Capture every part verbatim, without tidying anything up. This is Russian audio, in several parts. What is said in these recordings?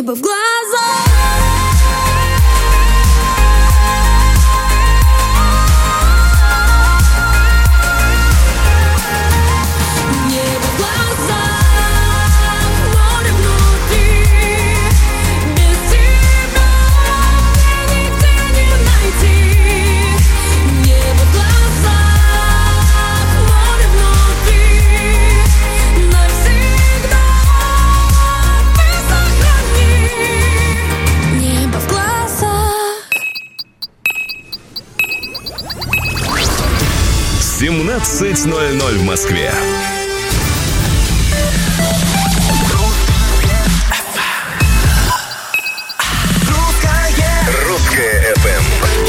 небо в глазах. семнадцать ноль ноль в Москве. Русская эф эм.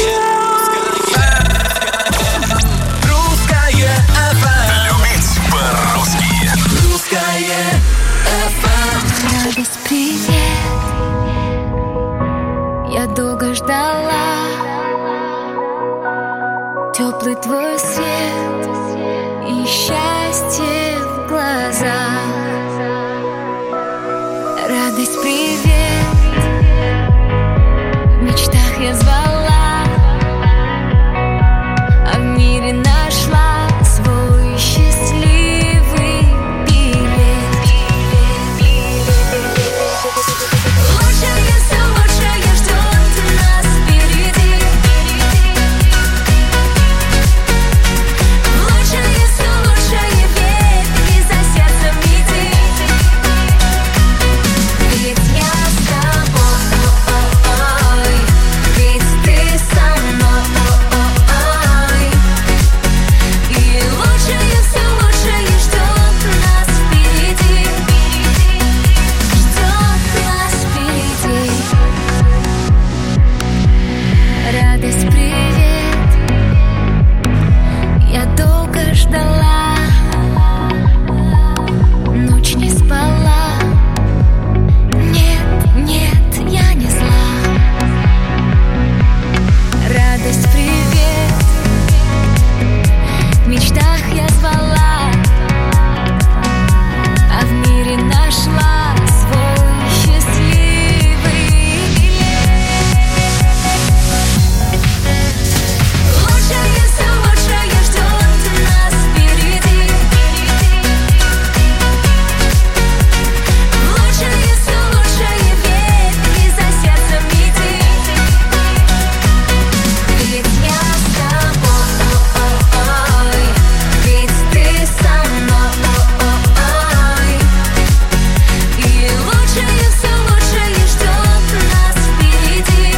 Русская эф эм. Любить по-русски. Русская эф эм. Радость, привет. Я долго ждала теплый твой свет и счастье в глазах. Радость, привет. В мечтах я звала, а в мире нашла свой счастливый билет. Лучшее, все лучшее ждет нас впереди. Лучшее, все лучшее, верь и за сердцем иди. Ведь я с тобой, ведь ты со мной. И лучшее, все лучшее ждет нас впереди. Ждет нас впереди. Радость, привет. Я долго ждала, ночь не спала. Нет, нет, я не зла. Радость, привет. В мечтах я звала, а в мире нашла свой счастливый билет. Лучшее, все лучшее ждет нас впереди. Лучшее, все лучшее, верь и за сердцем иди. Ведь я с тобой, ведь ты со мной. И лучшее, все лучшее ждет нас впереди.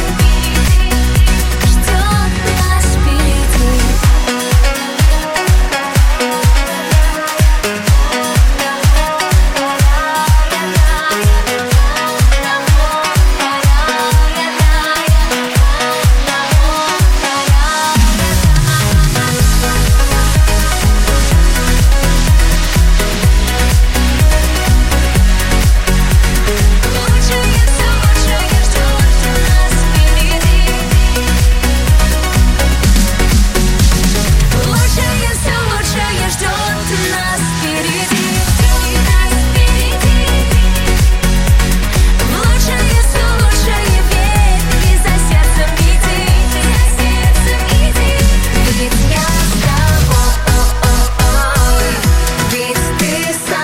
Ждет нас впереди. Лучшее, все лучшее ждет нас впереди. Лучшее, все лучшее ждет нас впереди. Лучшее, все лучшее, верь и за сердцем иди. Ведь я с тобой, ведь ты со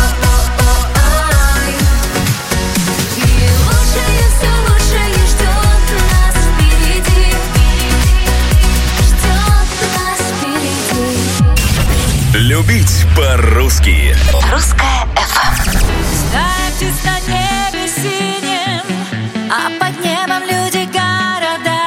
мной. И лучшее, все лучшее ждет нас впереди. Ждет нас впереди. Любить по-русски. Русская эф эм. Стая птиц на небе синем, а под небом люди города.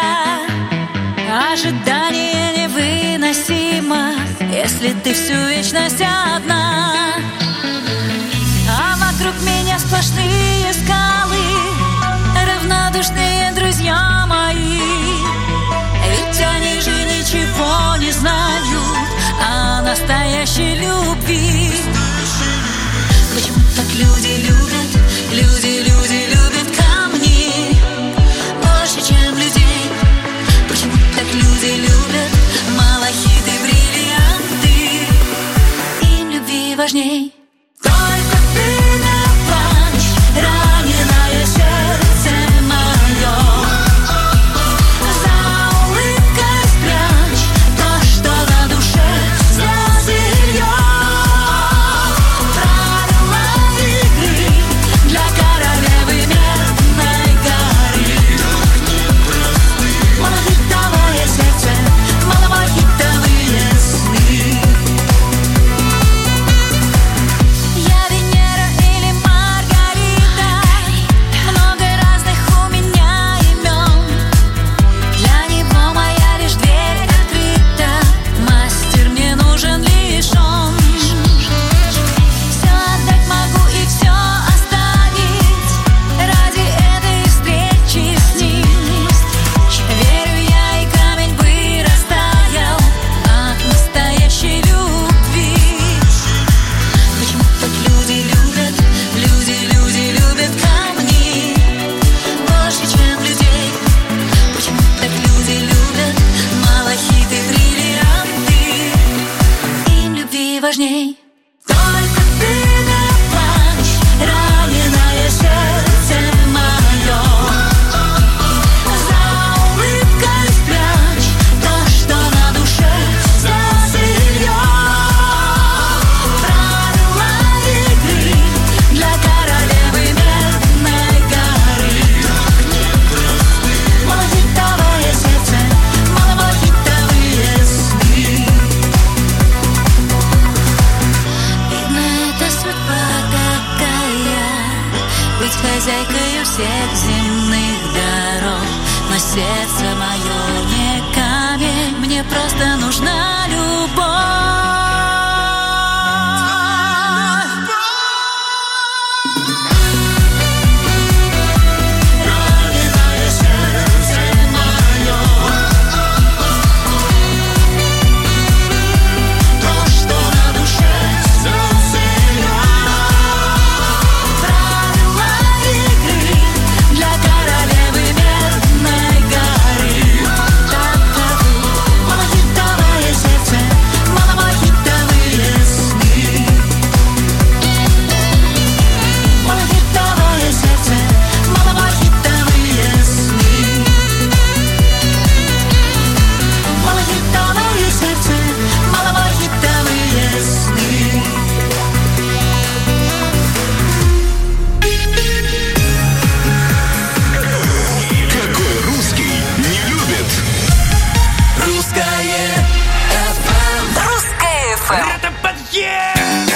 Ожидание невыносимо, если ты всю вечность одна. А вокруг меня сплошные скалы, равнодушные друзья мои. Ведь они же ничего не знают о настоящей любви. Почему так люди любят, люди, люди любят камни больше, чем людей? Почему так люди любят малахиты, бриллианты? Им любви важней. Только ты не плачь, раненое сердце. сложней. Только ты не плачь, раненое сердце мое. За улыбкой спрячь то, что на душе, слезы льёт. Правила игры для королевы Медной горы. Малахитовое сердце, малахитовые сны. Видно, это судьба такая, быть хозяйкою всех земных дорог. Но сердце мое не камень, мне просто нужна любовь. Раненое сердце мое. То, что на душе, слезы льёт. Правила игры для королевы Медной горы. Таковы малахитовое сердце, малахитовые сны. Малахитовое сердце, малахитовые сны. Малахитовое сердце, малахитовые сны. Какой русский не любит? Русское Русское эф эм. это подъезд.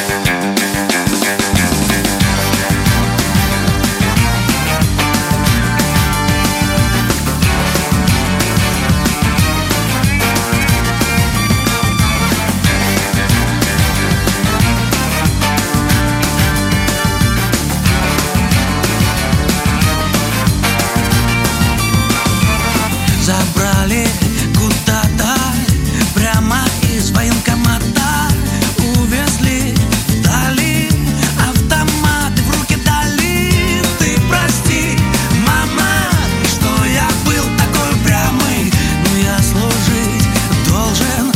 Забрали куда-то прямо из военкомата, увезли вдали, автоматы в руки дали. Ты прости, мама, что я был такой упрямый, но я служить должен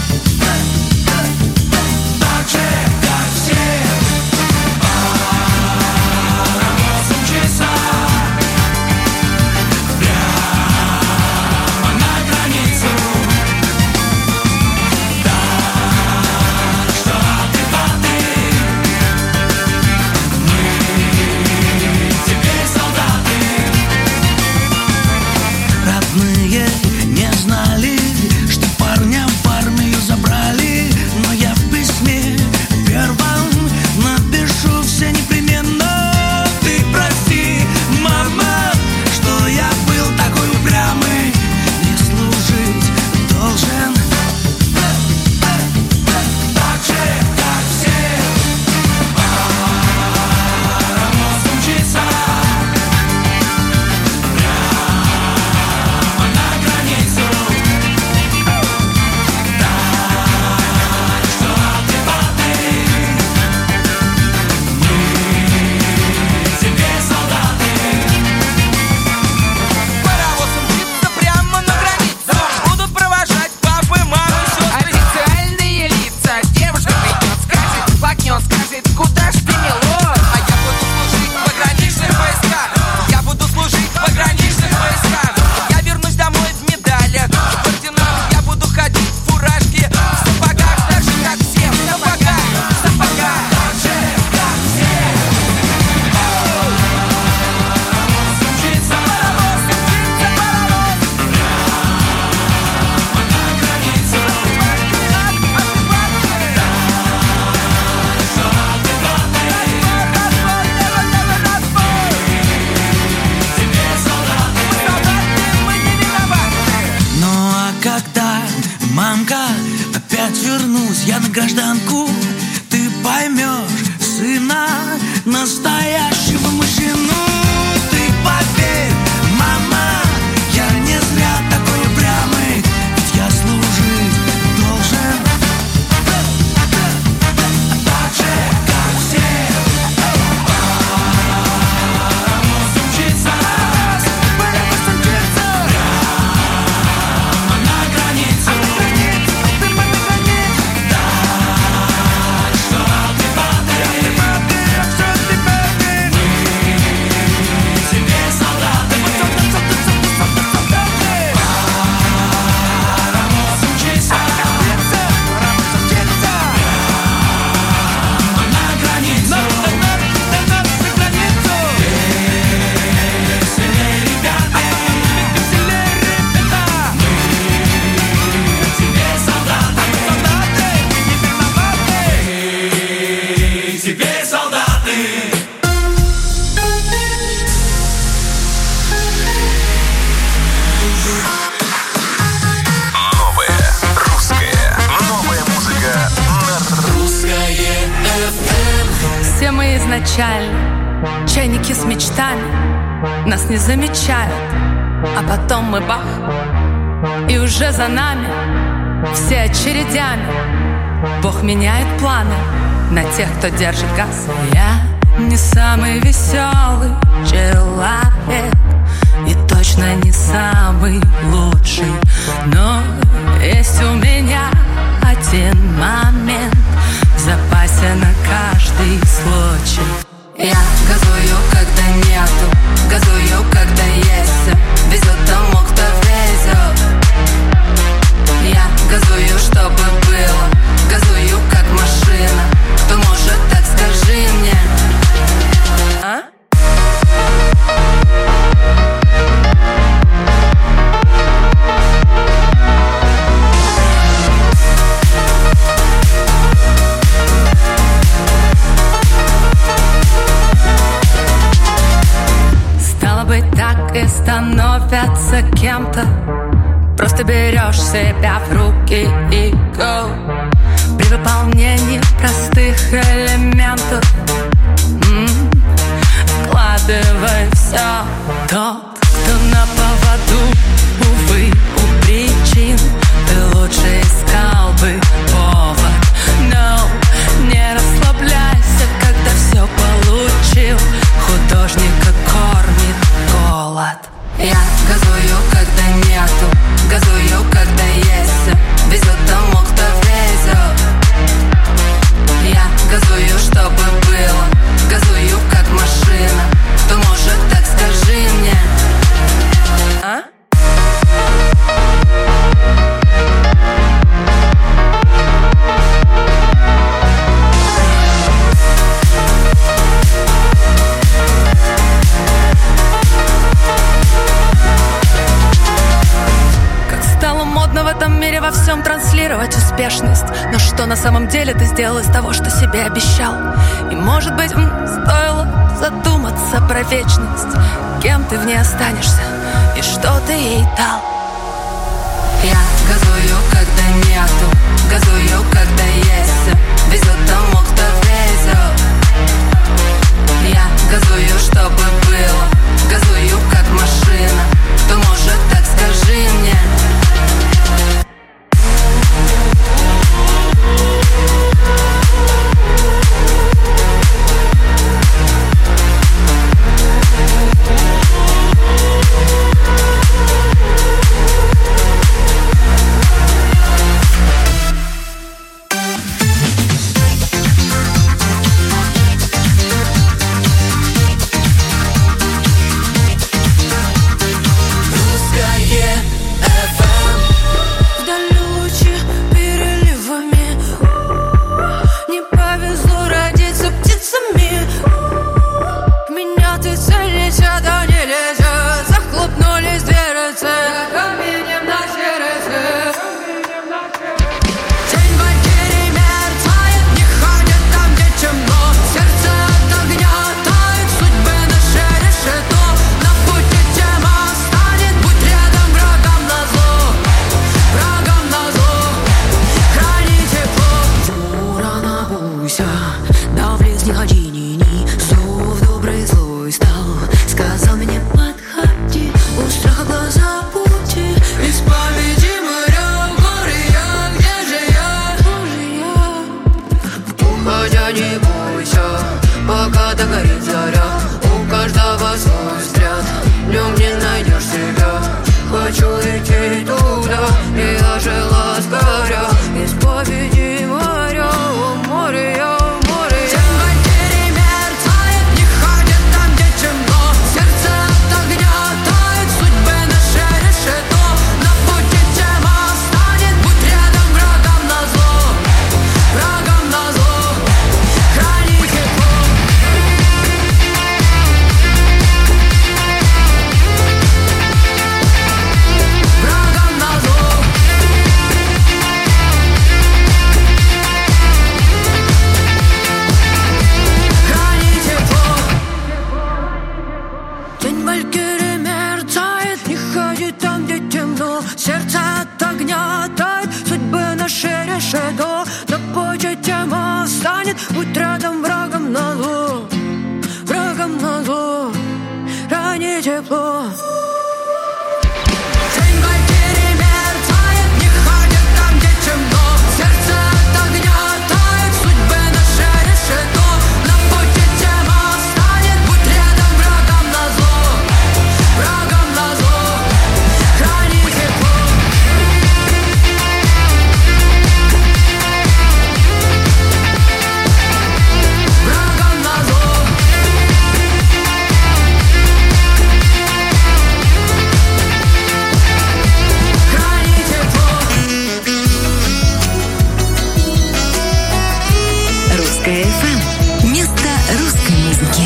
так же, как все. Восемь часов прямо на границу. Так что ты воды, мы теперь солдаты. Родные не знали, что парня в армию забрали, но я в письме первом напишу все непременно. Ты прости, мама, что я был такой упрямый, не служить должен так же, как все. Восемь часов прямо на границу. Так что ты воды, мы теперь солдаты. Паровоз мчится прямо на границу. Будут провожать папы, мамы, сестры. Официальные лица. Девушка придет, скажет, плакнет, скажет, куда ж ты, милорд? А я буду служить в пограничных войсках. Я буду служить в пограничных войсках. Я вернусь домой в медалях, в орденах. Я буду ходить в фуражке, в сапогах, так же, как все. В сапогах, в сапогах. Так же, как все. Восемь часов Паровоз мчится, паровоз. прямо на границу. А ты Что ты воды, разбор, разбор, разбор. теперь солдаты. Солдаты, мы не виноваты. Ну а когда, мамка, опять вернусь я на гражданку, ты поймешь сына, настоящего мужчину. Ты поверь, мама, я не зря такой упрямый, ведь я служить должен так же, как все. Восемь часов прямо на границу. изначально чайники с мечтами нас не замечают, а потом мы бах, и уже за нами все очередями. Бог меняет планы на тех, кто держит газ. Я не самый веселый человек и точно не самый лучший, но есть у меня один момент в запасе на каждый случай. Я газую, когда нету, газую, когда есть. Везет тому, кто везет. Я газую, чтобы было, газую, как машина. Кто может, так скажи мне. А? И становятся кем-то. Просто берешь себя в руки и go. При выполнении простых элементов м-м, вкладывай все. Тот, кто на поводу, увы, у причин, ты лучше искал бы повод. Но не расслабляйся, когда все получил. Художника кормит голод. Я газую, когда нету, газую, когда есть. Везет тому, кто везет. Я газую, чтобы было, газую, как машина. Кто может, так скажи мне. А? В этом мире во всем транслировать успешность. Но что на самом деле ты сделал из того, что себе обещал? И может быть, м, стоило задуматься про вечность. Кем ты в ней останешься и что ты ей дал? Я газую, когда нету, газую, когда есть. Везет тому, кто везет. Я газую, чтобы было, газую, как машина. Кто может, так скажи мне. решето. На почете станет, будь рядом врагом назло. тепло. День потери мерцает, не ходит там, где темно. Сердце от огня тает, судьбы наши решено. На пути тема станет, будь рядом, врагом назло. Врагом назло, храни тепло. Врагом назло. Русское эф эм. Место русской музыки.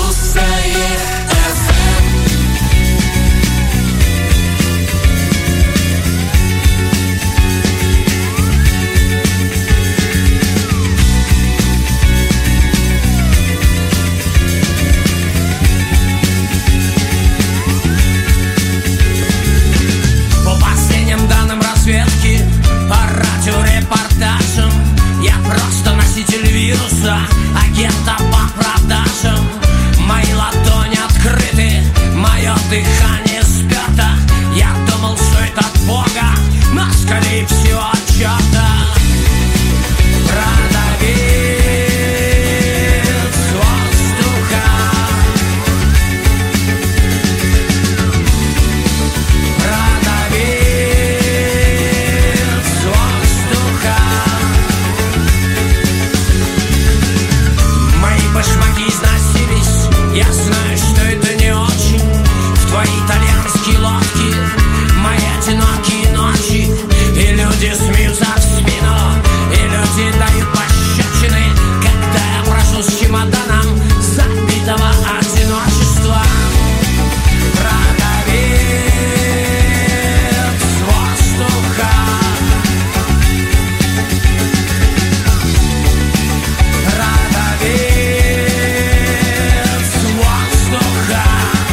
По последним данным разведки, по радиорепортажам, я просто носитель вируса, агента по продажам. Мои ладони открыты, мое дыхание спято. Я думал, что это от Бога, но скорее всего от черта. Продавец воздуха, продавец воздуха. Мои башмаки износились, я знаю, что это не очень. В твои итальянские лодки, мои одинокие ночи. И люди смеются в спину, и люди дают пощечины, когда я прошу с чемоданом забитого одиночества. Продавец воздуха, продавец воздуха.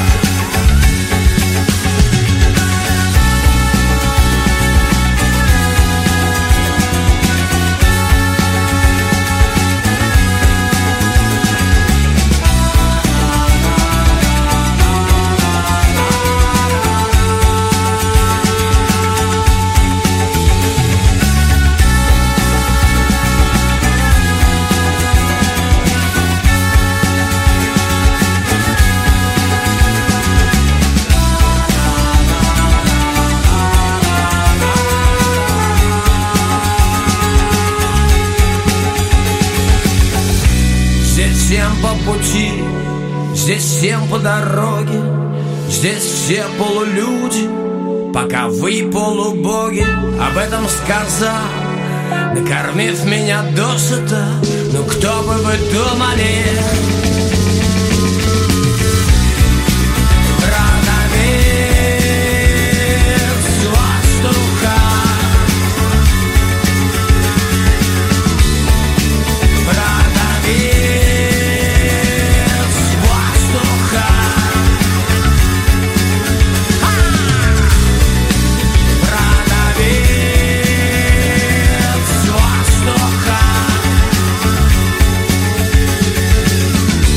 Здесь всем по пути, здесь всем по дороге, здесь все полулюди, пока вы полубоги. Об этом сказал, накормив меня досыта. Ну кто бы вы думали? Продавец воздуха, продавец воздуха. Продавец воздуха.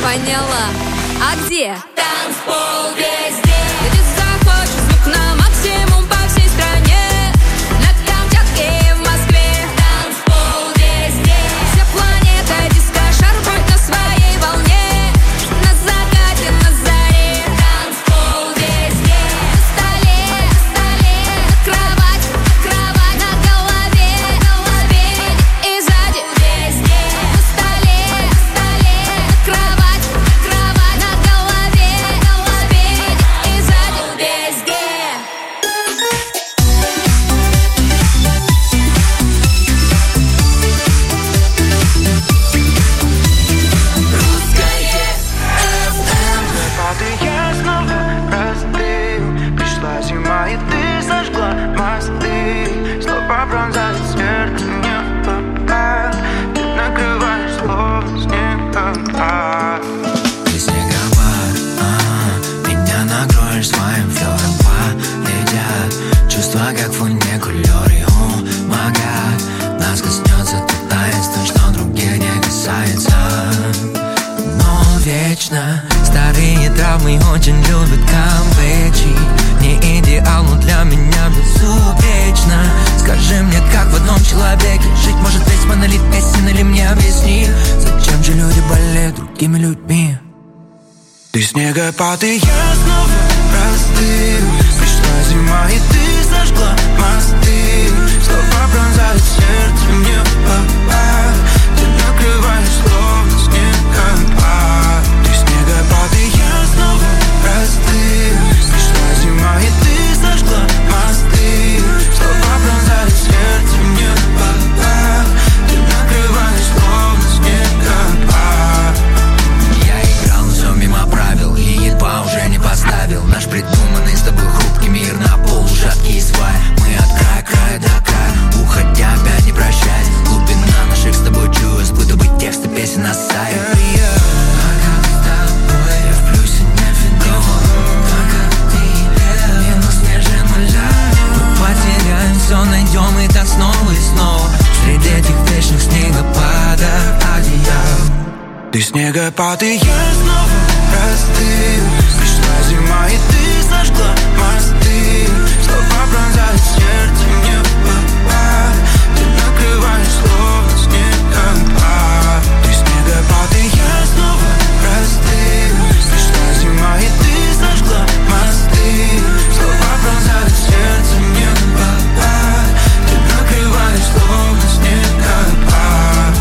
Поняла. А где? Танцпол везде. Где захочешь, звук на максимум по всей стране. На Камчатке и в Москве. Танцпол везде. Вся планета диско-шар бродит на своей волне. На закате, на заре. Танцпол везде. На столе, на столе. На кровать, на кровать. На голове, на голове. И сзади везде. На столе, на столе. На кровать, на кровать. На голове, на голове. И сзади везде. Я снова простыл. Пришла зима, и ты сожгла мосты. Слова пронзают сердце, небо. Ты накрываешь словно снегом. Ты снегопад, а, меня накроешь своим флёром. Полетят чувства, как фуникулёры. О, май гад, нас коснется тот таинство, что других не касается. Но вечно старые травмы очень любят камбэчи. Не идеал, но для меня безупречно. Скажи мне, как в одном человеке жить может весь монолит песен, или мне объясни, зачем же люди болеют другими людьми? Ты снегопад, и я снова простыл. Пришла зима, и ты сожгла мосты. Слова пронзают сердце, небо. Ты накрываешь словно снегопад. Ты снегопад, и я снова простыл. Пришла зима, и ты сожгла мосты. Слова пронзают сердце, небо. Ты накрываешь словно снегопад. Я играл, но все мимо правил, и едва уже не поставил наш придуманный с тобой хрупкий мир на полу, шаткие сваи. Мы от края, края до края, уходя опять не прощаясь. Глубина наших с тобой чую, испытывать тексты песен на сайте. Только с тобой я в плюсе не фидон. Только ты минус ниже нуля. Мы потеряем все, найдем и так снова и снова. Среди этих вечных снегопадов одеял. Ты снегопад, и я снова простыл. Пришла зима, и ты сожгла мосты. Слова пронзают сердце, небо. Ты накрываешь словно снегопад. Ты снегопад, и я снова простыл. Пришла зима, и ты сожгла мосты. Слова пронзают сердце, небо. Ты накрываешь словно снегопад.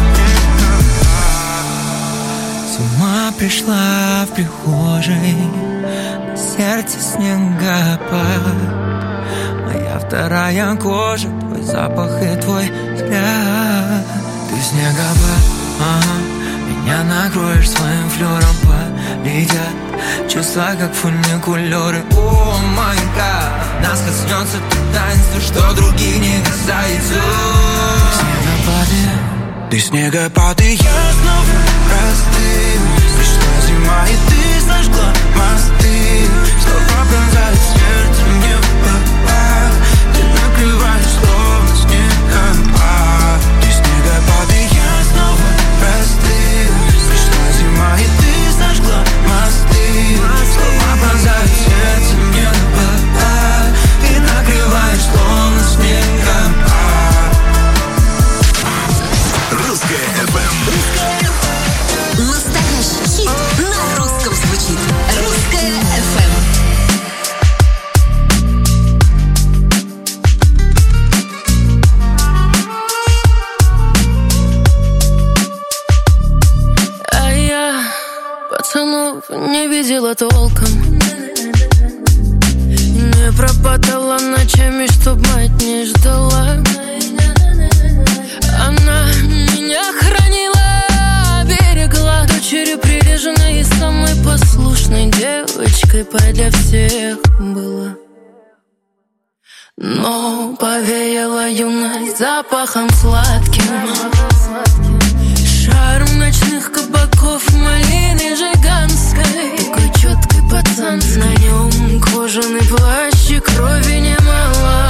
Зима пришла в прихожей, на сердце снегопад. Моя вторая кожа, твой запах и твой взгляд. Ты снегопад, ага, меня накроешь своим флёром. Полетят чувства, как фуникулёры. О, май гад, нас коснется то таинство, что других не касается. Ты снегопад, ты снегопад, и я снова простыл. Пришла зима, и ты сожгла мосты. Слова пронзают сердце, небо. Ты накрываешь словно снегопад. Ты снегопад, и я снова простыл. Пришла зима, и ты сожгла мосты. Слова пронзают сердце, небо. Ты накрываешь словно снегопад. Русское эф эм. Настоящий хит на русском звучит. Русское эф эм. А я пацанов не видела толком. Не пропадала ночами, чтоб мать не ждала. Она меня хранила, берегла. Дочерью прилежной и самой послушной девочкой для всех была. Но повеяла юность запахом сладким, шаром ночных кабаков, малины жиганской. Такой четкой пацанской. На нем кожаный плащ и крови немало.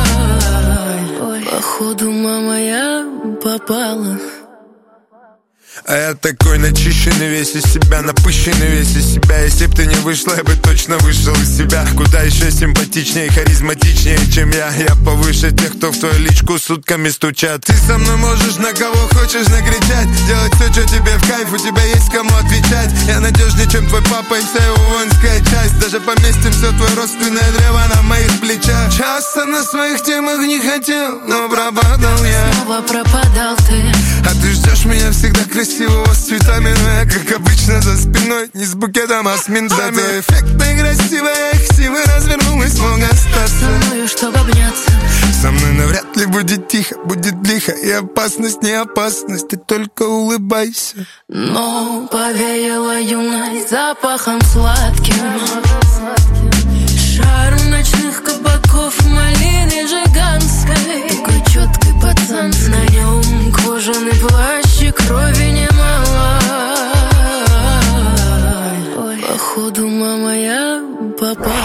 Походу, мама, я попала. А я такой начищенный весь из себя, напыщенный весь из себя. Если б ты не вышла, я бы точно вышел из себя. Куда еще симпатичнее, харизматичнее, чем я. Я повыше тех, кто в твою личку сутками стучат. Ты со мной можешь на кого хочешь накричать, делать все, что тебе в кайф, у тебя есть кому отвечать. Я надежнее, чем твой папа и вся его воинская часть. Даже поместим все твое родственное древо на моих плечах. Часто на своих темах не хотел, но пропадал я. Снова пропадал ты. А ты ждешь меня всегда красивого с цветами, но я, как обычно, за спиной, не с букетом, а с ментами. Зато эффектная, красивая, красиво развернулась, мог остаться со мною, чтобы обняться. Со мной навряд ли будет тихо, будет лихо. И опасность, не опасность, ты только улыбайся. Но повеяло юность запахом сладким, шарм ночных кабаков, малины жиганской. Такой четкий пацан, на нем кожаный плащ и крови немало. Ой, походу, мама, я попала.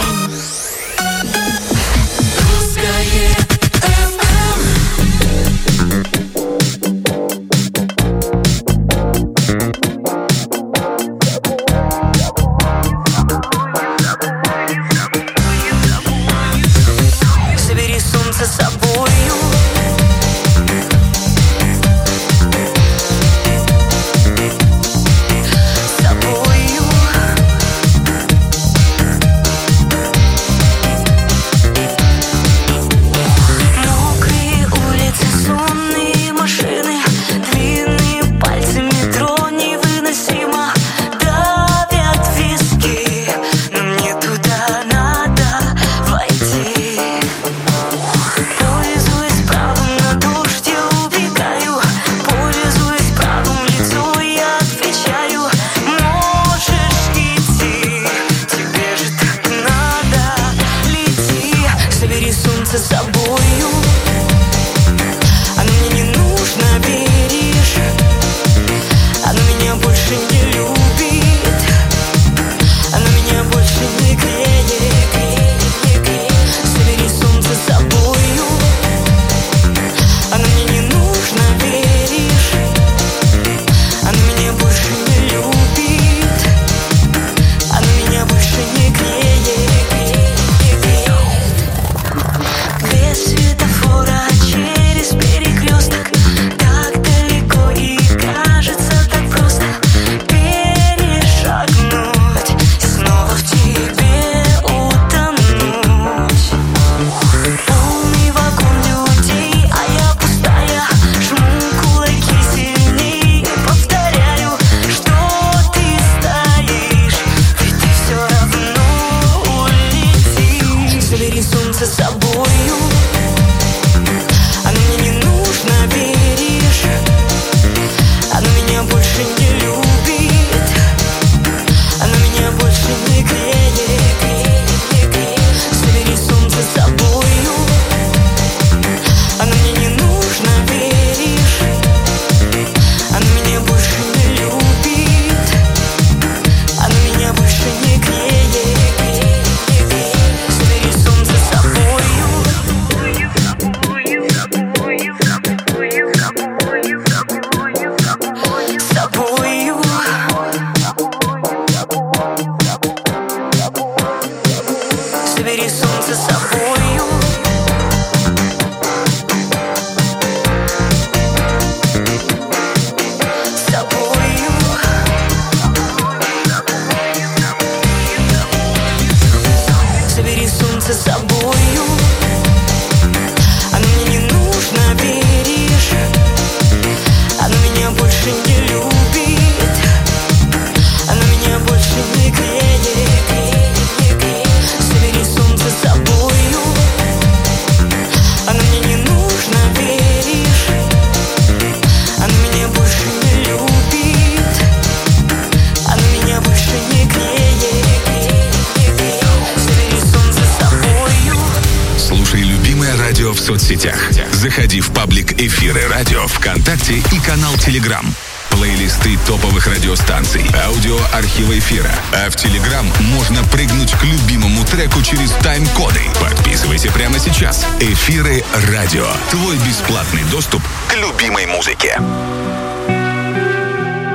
В соцсетях. Заходи в паблик «Эфиры радио» ВКонтакте и канал Телеграм. Плейлисты топовых радиостанций, аудиоархивы эфира. А в Телеграм можно прыгнуть к любимому треку через тайм-коды. Подписывайся прямо сейчас. «Эфиры радио». Твой бесплатный доступ к любимой музыке.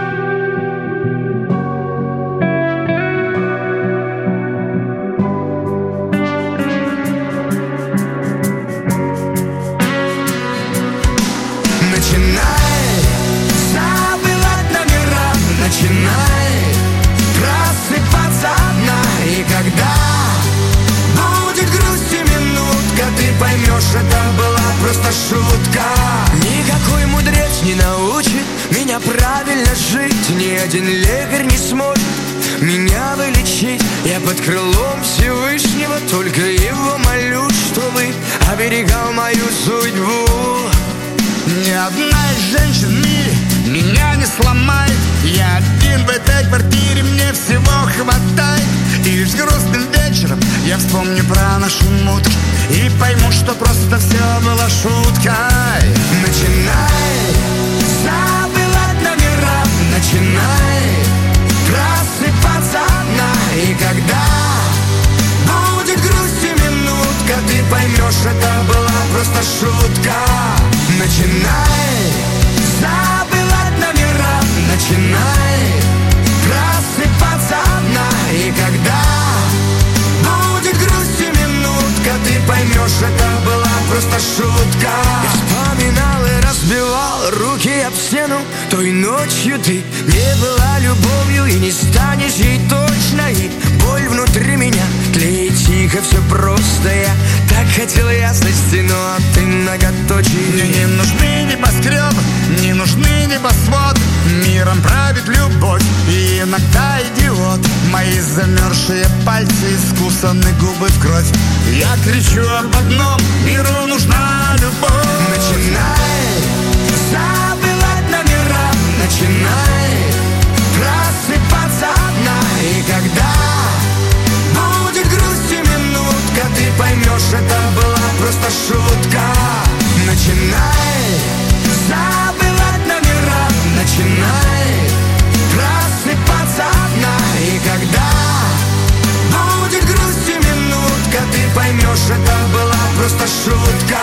просто шутка. Никакой мудрец не научит меня правильно жить. Ни один лекарь не сможет меня вылечить. Я под крылом Всевышнего, только его молю, чтобы оберегал мою судьбу. Ни одна из женщин в мире меня не сломает. Я один в этой квартире, мне всего хватает. И лишь грустным вечером я вспомню про наши мутки и пойму, что просто все было шуткой. Начинай забывать номера, начинай просыпаться одна. И когда будет грусть и минутка, ты поймешь, это была просто шутка. Начинай забывать номера, начинай просыпаться одна. И когда будет грусть и минутка, ты поймешь, это была просто шутка. Я вспоминал и разбивал руки об стену. Той ночью ты не была любовью и не станешь ей точно. И боль внутри меня тлеет тихо, все просто. Я так хотел ясности, но ты многоточие. Мне не нужны небоскребы, не нужны небосвод. Миром правит любовь и иногда идиот. Мои замерзшие пальцы искусаны, губы в кровь. Я кричу об одном: миру нужна любовь. Начинай забывать номера, начинай просыпаться одна. И когда будет грусть и минутка, ты поймешь, это была просто шутка. Начинай забывать номера, начинай просыпаться одна. И когда будет грусть и минутка, ты поймешь, это была просто шутка.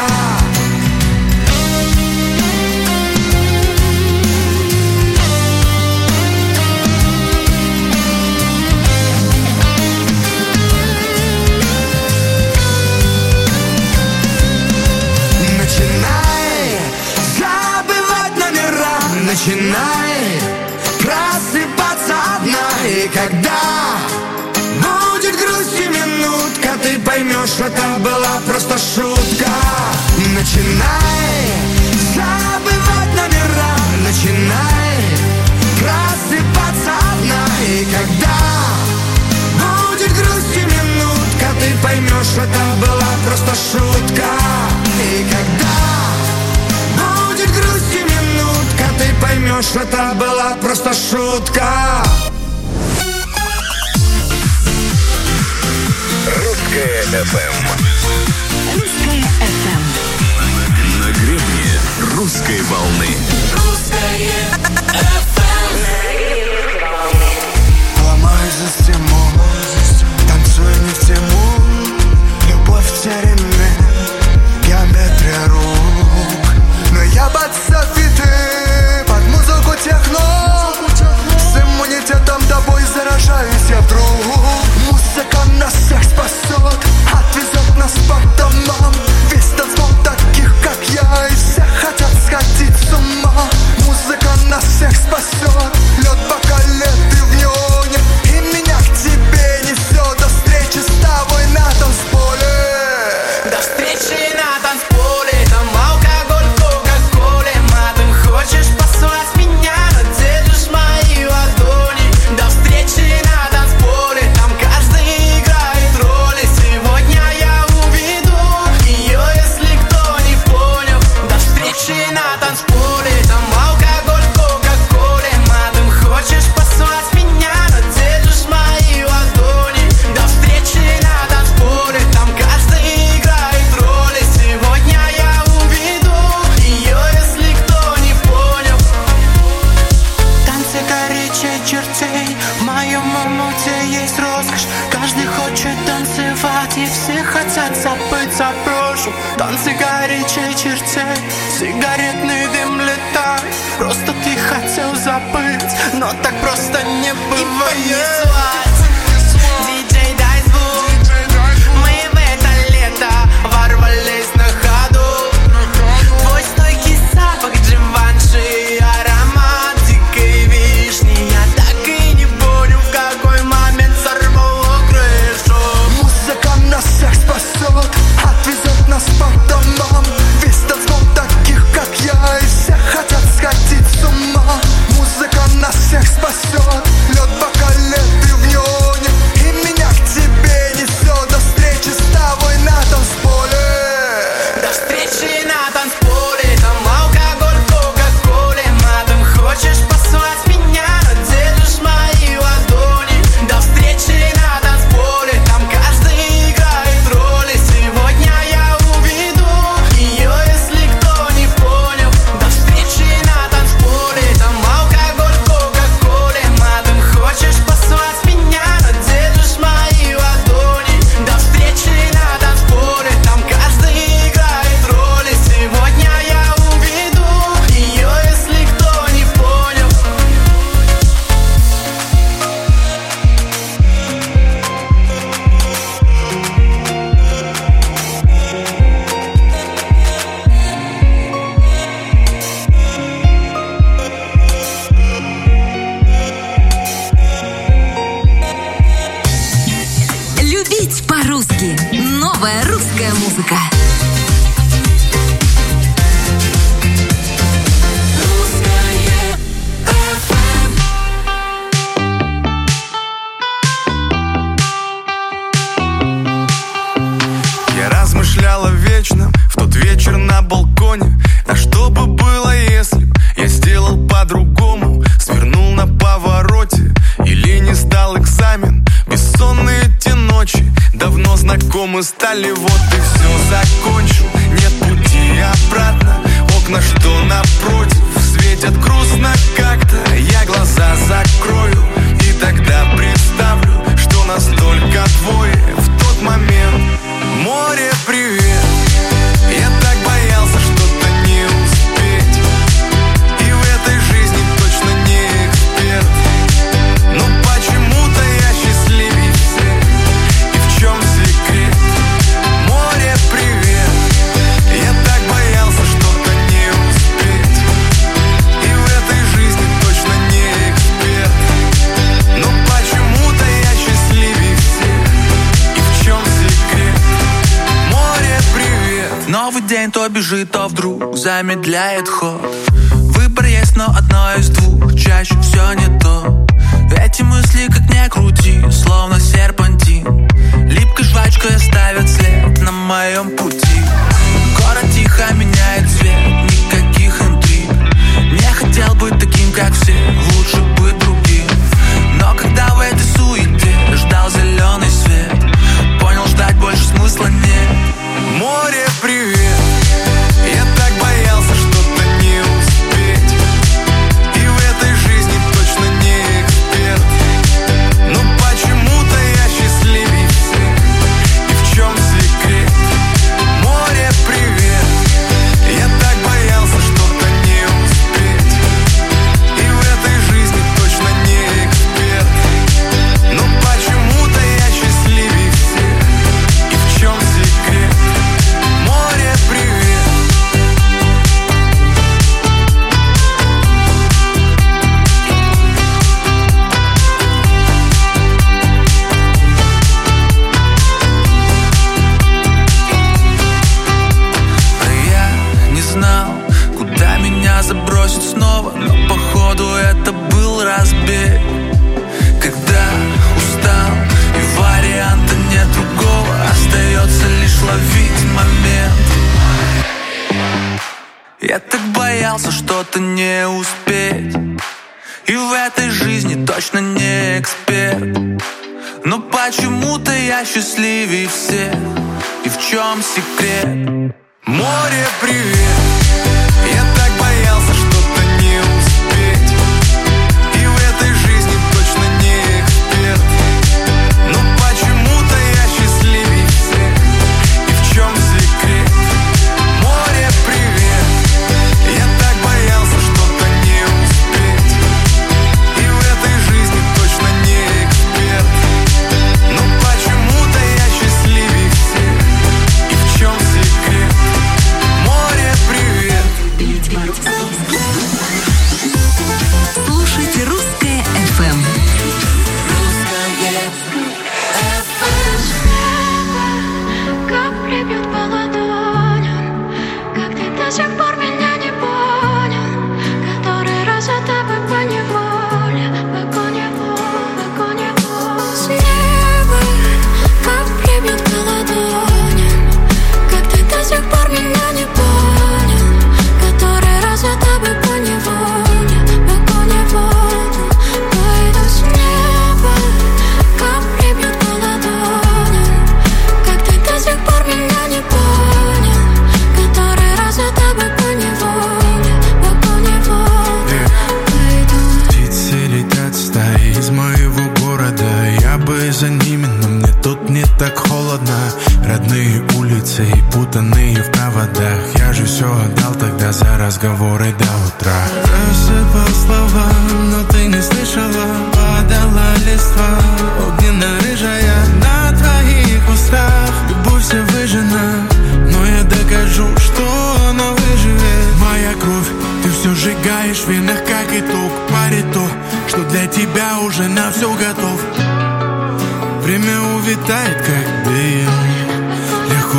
Начинай просыпаться одна. И когда будет грусть и минутка, ты поймешь, это была просто шутка. Начинай забывать номера, начинай просыпаться одна. И когда будет грусть и минутка, ты поймешь, это была просто шутка. И когда будет грусть и минутка, ты поймешь, это была просто шутка. Русское эф эм. Русское эф эм. На гребне русской волны. Русское эф эм. Ломаю систему, танцую не в тему. Любовь в тереме, геометрия рук. Но я под софиты, под музыку техно. С иммунитетом тобой заражаюсь я вдруг. Музыка нас всех спасет, отвезет нас по домам. Весь танцпол таких, как я, и все хотят сходить с ума. Музыка нас всех спасет, лед бокалет и в неоне. И меня к тебе несет, до встречи с тобой на танцполе. До встречи на танцполе, там алкоголь в кока-коле. Матом хочешь послать меня, но держишь мои ладони. До встречи на танцполе, там каждый играет роли. Сегодня я уведу ее, если кто не понял. До встречи на танцполе, там алкоголь в кока-коле. Матом хочешь послать меня, но держишь мои ладони. До встречи на танцполе, там каждый играет роли. Сегодня я уведу ее, если кто не понял. Танцы горячей чертей, в моем омуте есть роскошь. Каждый хочет танцевать, и все хотят забыть за прошлым. Танцы горячей чертей, сигаретный дым летает. Просто ты хотел забыть, но так просто не бывает. Диджей, дай звук, мы в это лето ворвались на ходу. Твой стойкий запах Дживанши, аромат дикой вишни. Я так и не понял, в какой момент сорвало крышу. Музыка нас всех спасет, отвезет нас по домам. Весь танцпол Русская музыка. Я размышлял о вечном в тот вечер на балконе. А что бы было, если б я сделал по-другому? Свернул на повороте или не сдал экзамен? Бессонные те ночи давно знакомы стали. Вот и все закончил, нет пути обратно. Окна, что напротив, светят грустно как-то. Я глаза закрою и тогда представлю, что нас только двое в тот момент. Море, привет. Я так боялся что-то не успеть, и в этой жизни точно не эксперт. Но почему-то я счастливее всех. И в чем секрет? Море, привет. Я так боялся что-то не успеть, и в этой жизни точно не эксперт. Но почему-то я счастливее всех. И в чем секрет? Море, привет. Новый день то бежит, то вдруг замедляет ход. Выбор есть, но одно из двух, чаще все не то. Эти мысли, как ни крути, словно серпантин, липкой жвачкой оставят след на моем пути. Город тихо меняет цвет, никаких интриг. Не хотел быть таким, как все, лучше быть другим. Но когда в этой суете ждал зеленый свет, понял, ждать больше смысла нет. Море, привет. Я так боялся что-то не успеть, и в этой жизни точно не эксперт. Но почему-то я счастливее всех. И в чем секрет? Море, привет. Я так боялся что-то не успеть, и в этой жизни точно не эксперт. Но почему-то я счастливее всех. И в чем секрет? Море, привет. Я не знал, куда меня забросит снова, но походу это был разбег. Когда устал и варианта нет другого, остается лишь ловить момент. Я так боялся что-то не успеть, и в этой жизни точно не эксперт. Но почему-то я счастливее всех. И в чем секрет? Море, привет. Я так боялся что-то не успеть, и в этой жизни точно не эксперт. Но почему-то я счастливее всех. И в чем секрет? Море, привет. Я так боялся что-то не успеть, и в этой жизни точно не эксперт. Но почему-то я счастливее всех. И в чем секрет? Море, привет. Слушайте Русское эф эм. Капли бьют по ладоням, как ты до сих пор меня не понял. Который раз за тобой поневоле, по поневоле, по поневоле. С неба капли бьют по ладоням, как ты до сих пор меня не понял. Который раз за тобой поневоле, по поневоле. Пойду с неба, капли бьют по ладоням, как ты до сих пор меня не понял. Который раз за тобой поневоле, по поневоле. Пойду. Птицы летят стаи из моего города. Я бы за ними, но мне тут не так холодно. Родные улицы и путанные в проводах. Я же все отдал тогда за разговоры до утра. Рассыпал слова, но ты не слышала. Падала листва, огненно-рыжая на твоих устах. Любовь вся выжжена, но я докажу, что она выживет. Моя кровь, ты все сжигаешь в венах, как итог. Парит то, что для тебя уже на все готов. Время увитает, как дым. Легко ли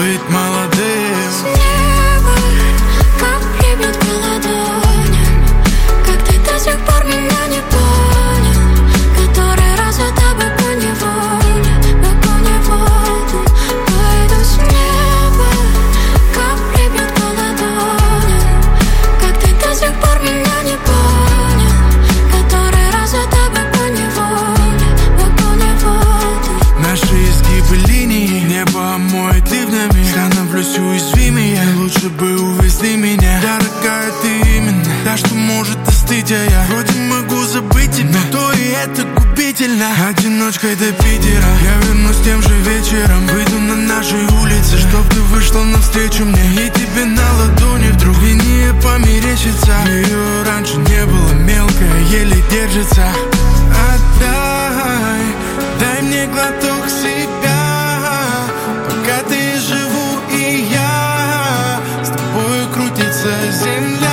быть молодым. С неба капли бьют по ладоням. Как ты до сих пор меня не понял? Который раз за тобой поневоле, по поневоле пойду с неба. Капли бьют по ладоням. Как ты до сих пор меня не понял? Который раз за тобой поневоле, по поневоле. Наши изгибы линий небо омоет ливнями. Становлюсь уязвимее, лучше бы увезли меня. Дорогая, ты именно та, что может остыть. А я вроде могу забыть тебя, но то и это губительно. Одиночкой до Питера я вернусь тем же вечером. Выйду на нашей улице, чтоб ты вышла навстречу мне. И тебе на ладони вдруг линия померещится. Ее раньше не было, мелкая, еле держится. Отдай, дай мне глоток себя, пока ты живу и я. С тобой крутится земля.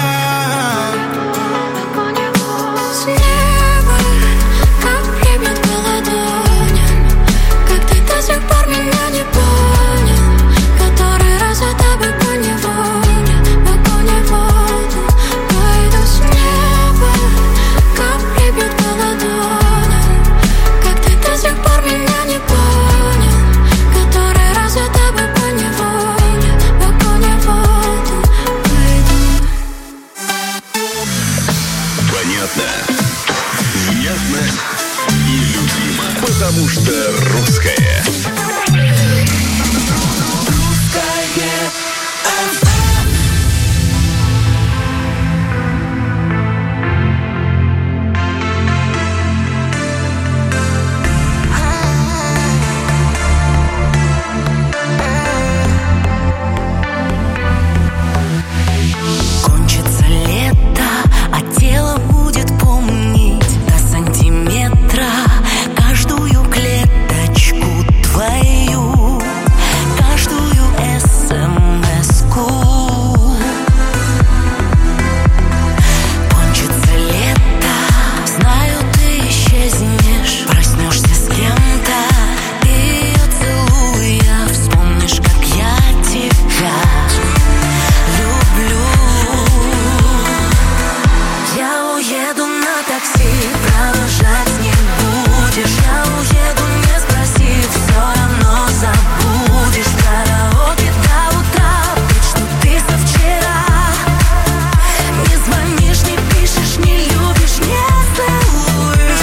С неба капли бьют по ладоням. Как ты до сих пор меня не понял? Который раз за тобой поневоле, по поневоле пойду с неба. Капли бьют по ладоням. Как ты до сих пор меня не понял? Который раз за тобой поневоле, по поневоле пойду. Понятно, внятно и любимо. Потому что русская. Кончится лето, а тело будет помнить до сантиметра каждую клеточку твою, каждую смс-ку. Кончится лето, знаю, ты исчезнешь, проснешься с кем-то, ты ее целуя, вспомнишь, как я тебя люблю. Я уеду на такси, провожать не будешь. Я уеду, не спросив, все равно забудешь. Караоке до утра, ведь что ты со вчера. Не звонишь, не пишешь, не любишь, не целуешь.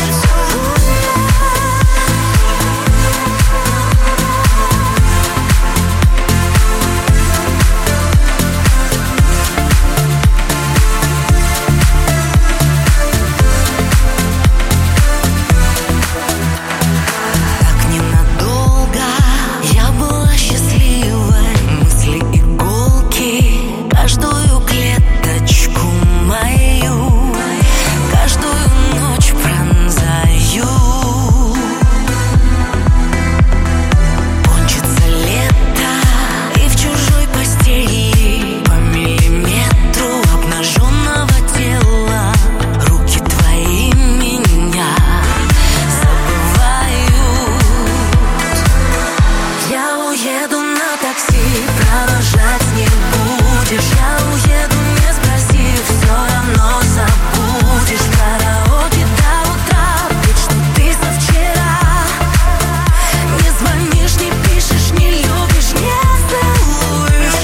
Так ненадолго я была счастливой, мысли иголки, каждую клеточку мою, каждую ночь пронзаю. Кончится лето, и в чужой постели по миллиметру обнаженного тела руки твои меня забывают. Я уеду на такси, провожать не будешь. Я уеду, не спросив, все равно забудешь. Караоке до утра, ведь что ты со вчера. Не звонишь, не пишешь, не любишь, не целуешь.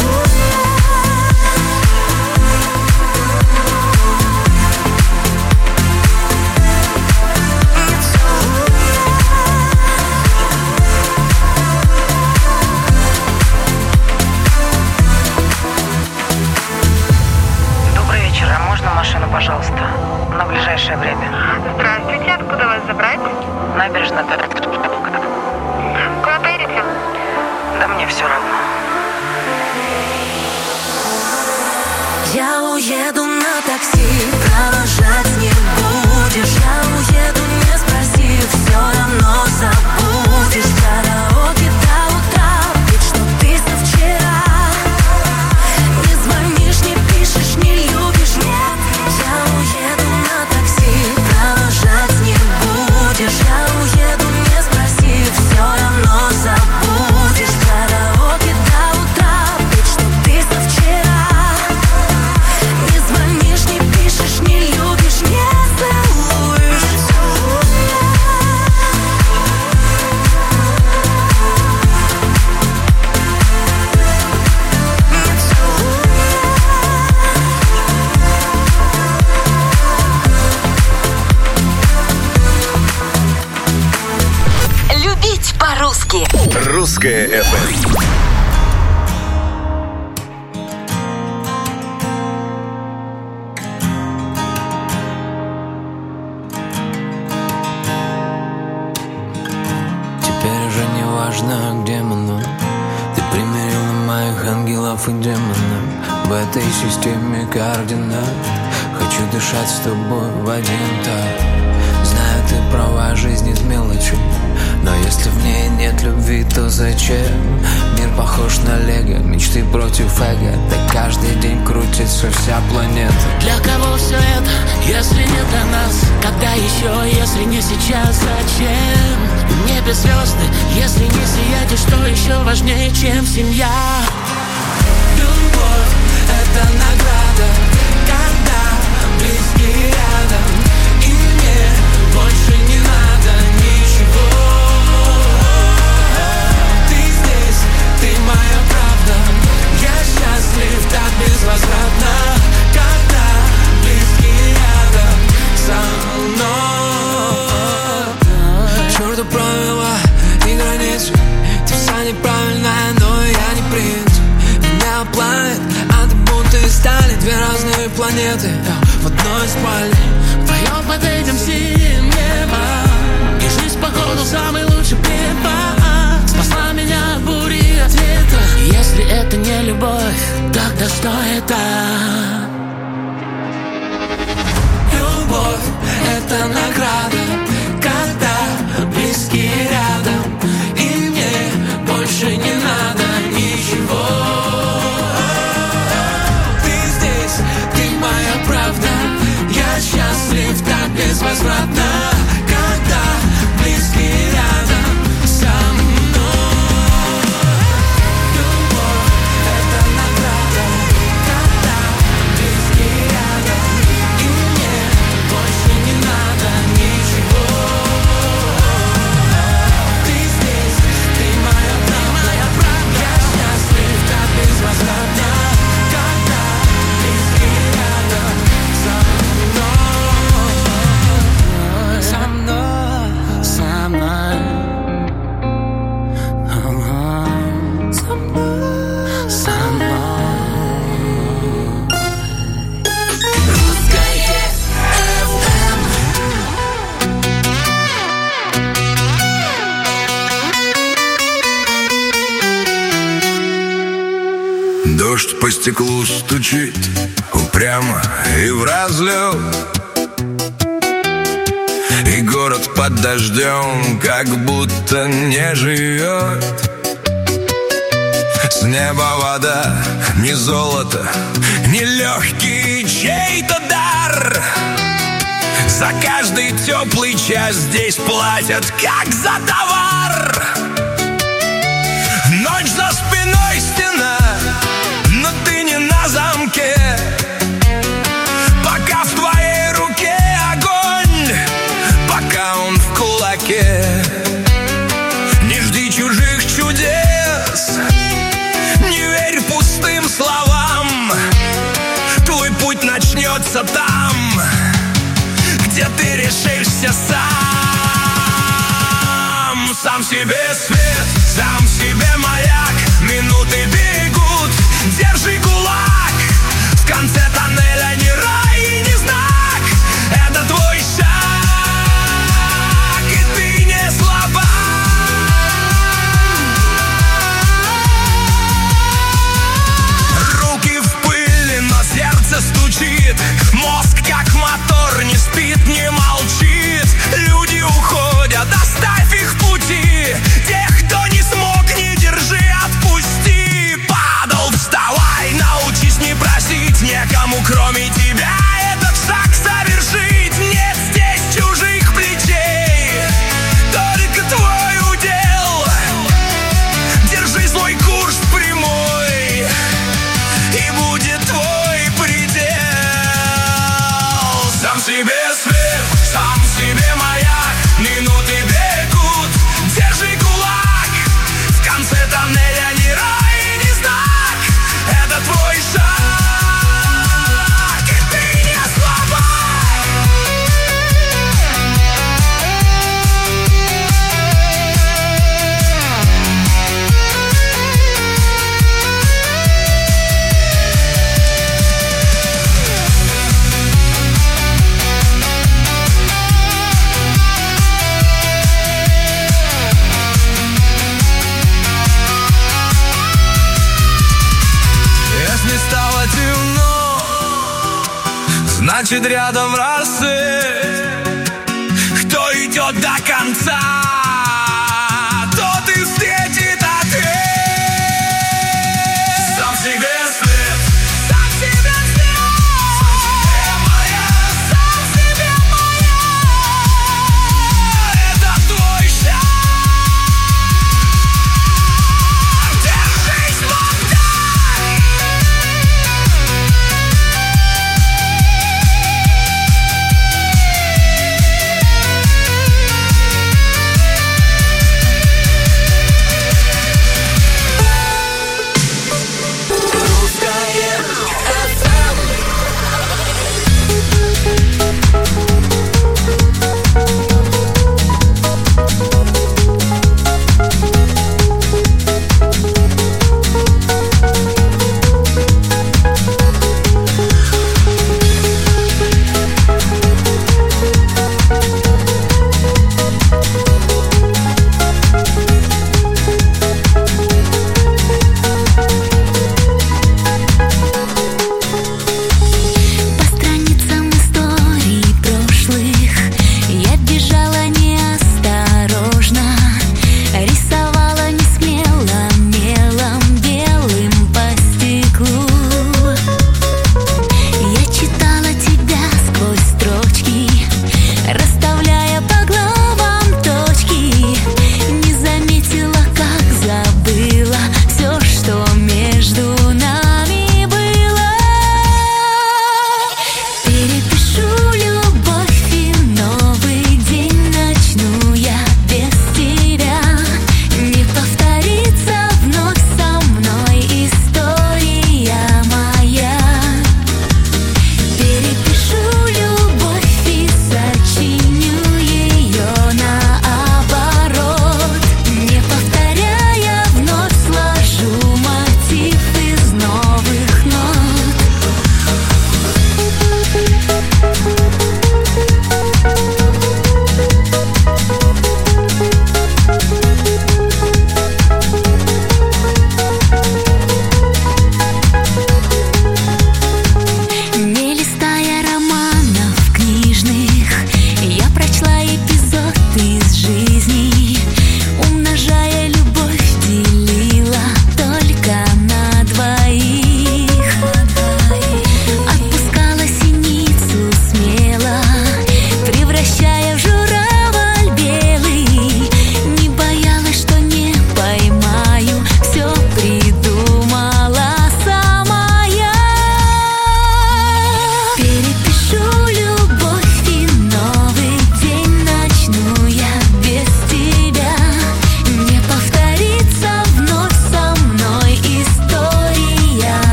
Добрый вечер, а можно машину, пожалуйста? На ближайшее время. Здравствуйте, откуда вас забрать? Набережная. Куда поедете? Да мне все равно. Я уеду на такси, провожать не будешь. Я уеду, не спросив, все равно забудешь. Караоке до утра, ведь что ты со вчера. Не звонишь, не пишешь, не любишь, нет. Я уеду на такси, провожать не будешь. Я уеду, не спросив, все равно забудешь. Караоке до Русское эф эм. Где мы, но ты примерила моих ангелов и демонов в этой системе координат. Хочу дышать с тобой в один так. Знаю, ты права, жизнь из мелочи, но если в ней нет любви, то зачем? Мир похож на лего, мечты против эго. Так каждый день крутится вся планета. Для кого все это, если не для нас? Когда еще, если не сейчас, зачем? В небе звезды, если не сиять, и что еще важнее, чем семья? Любовь — это награда, когда близкие рядом, и мне больше не надо ничего. Ты здесь, ты моя правда, я счастлив так безвозвратно, когда близкие рядом со мной. Черту правила и границы, ты вся неправильная, но я не принц. Меня плавит, а ты будто из стали. Две разные планеты в одной спальне. Вдвоем под этим синим небом, и жизнь, походу, самый лучший препарат. Спасла меня от бури и от ветра. И если это не любовь, тогда что это? Любовь — это награда, когда близкие рядом, и мне больше не надо ничего. Ты здесь, ты моя правда, я счастлив так безвозвратно, когда близкие рядом со мной. Любовь — это награда, когда близкие рядом, и мне больше не надо ничего. Ты здесь, ты моя правда, я счастлив так безвозвратно, когда близкие рядом со мной. Со мной, со мной. Ага. Со мной, со мной. Русское эф эм. Дождь по стеклу стучит упрямо и в разлет, и город под дождем как будто не живет. С неба вода, не золото, не легкий чей-то дар. За каждый теплый час здесь платят как за товар. Ночь за спиной стена, но ты не на замке. Пока в твоей руке огонь, пока он в кулаке. Не жди чужих чудес, не верь пустым словам. Твой путь начнется там, где ты решишься сам. Сам себе свет, сам себе маяк. Минуты бегут, держи кулак. В конце тоннеля ни рай и ни знак. Это твой шаг, и ты не слаба. Руки в пыли, но сердце стучит. Мозг как мотор, не спит, не молчит. Люди уходят, оставь их в пути. Тех, кто не смог, не держи, отпусти. Падал, вставай, научись не просить некому, кроме тебя, этот шаг совершить. Нет здесь чужих плечей, только твой удел. Держи свой курс прямой, и будет твой предел. Сам себе свет, сам себе маяк. Минуты бегут, держи кулак. В конце тоннеля ни рай, ни знак. Это твой шаг, и ты не слаба. значит рядом рассвет. Кто идет до конца, тот и встретит ответ. Сам себе свет, сам себе свет, сам себе моя, сам себе моя. Это твой шаг. Держись, Богдан.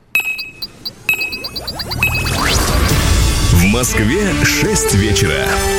В Москве шесть вечера.